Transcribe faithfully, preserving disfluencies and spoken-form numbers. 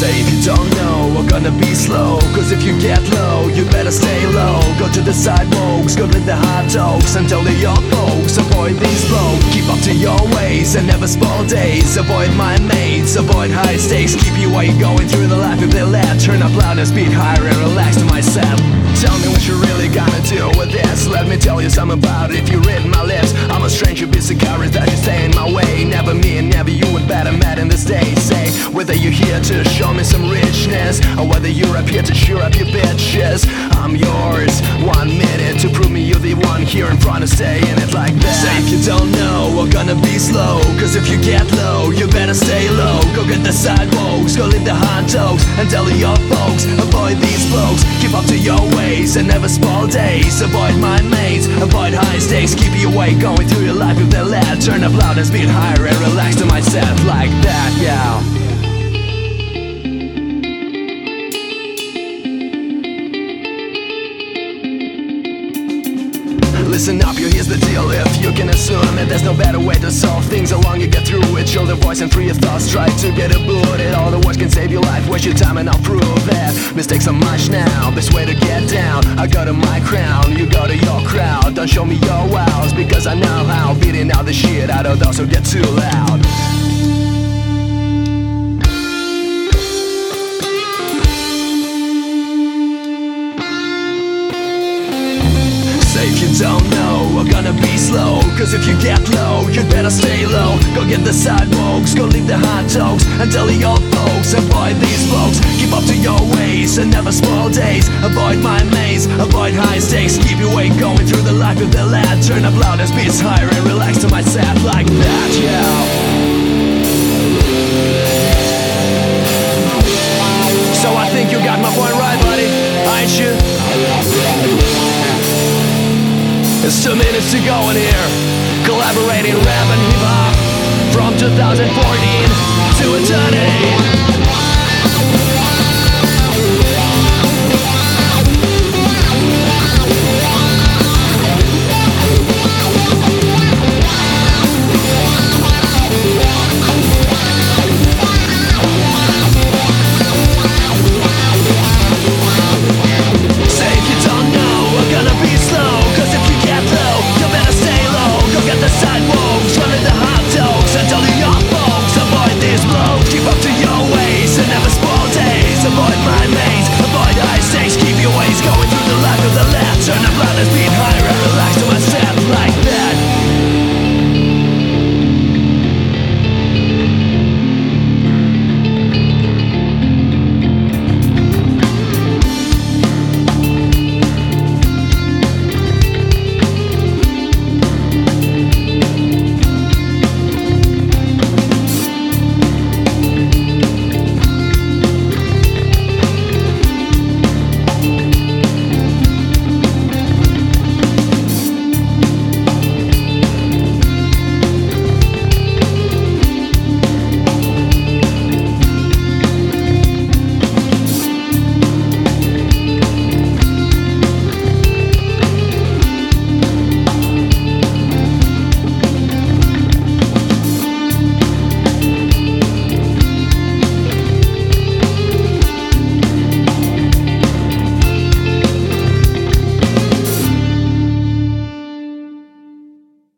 Say if you don't know, we're gonna be slow. Cause if you get low, you better stay low. Go to the sidewalks, go with the hot dogs, and tell the young folks, avoid these blows. Keep up to your ways and never spoil days. Avoid my mates, avoid high stakes. Keep you while you're going through the life of the lab. Turn up loud and speed higher and relax to myself. Tell me what you really gonna do with this. Let me tell you something about it. If you read my lips, I'm a stranger, busy courage that you stay in my way. Never me and never you would better met in this day. Say whether you're here to show me some richness, or whether you're up here to cheer up your bitches. I'm yours, one minute to prove me you're the one here in front of saying it like that. Say if you don't know, we're gonna be slow. Cause if you get low, you better stay low. Go get the sidewalks, go leave the hot dogs, and tell your folks, avoid these blokes. Keep up to your ways and never spoil days. Avoid my mates, avoid high stakes. Keep you awake going through your life with the lead. Turn up loud and speed higher and relax to myself like that, yeah. Listen up, yo, here's the deal. If you can assume it, there's no better way to solve things. Along you get through it, show the voice and free your thoughts. Try to get it booted. All the words can save your life. Waste your time and I'll prove that mistakes are much now. Best way to get down. I go to my crown, you go to your crowd. Don't show me your wows, because I know how. Beating out the shit out of those who get too loud. If you don't know, we're gonna be slow. Cause if you get low, you'd better stay low. Go get the sidewalks, go leave the hot dogs, and tell the old folks, avoid these folks. Keep up to your ways and never spoil days. Avoid my maze, avoid high stakes. Keep you awake going through the life of the lad. Turn up loud and speeds higher and relax to myself like that, yeah. So I think you got my point right, buddy, ain't you? It's two minutes to go in here. Collaborating rap and hip hop from two thousand fourteen to eternity.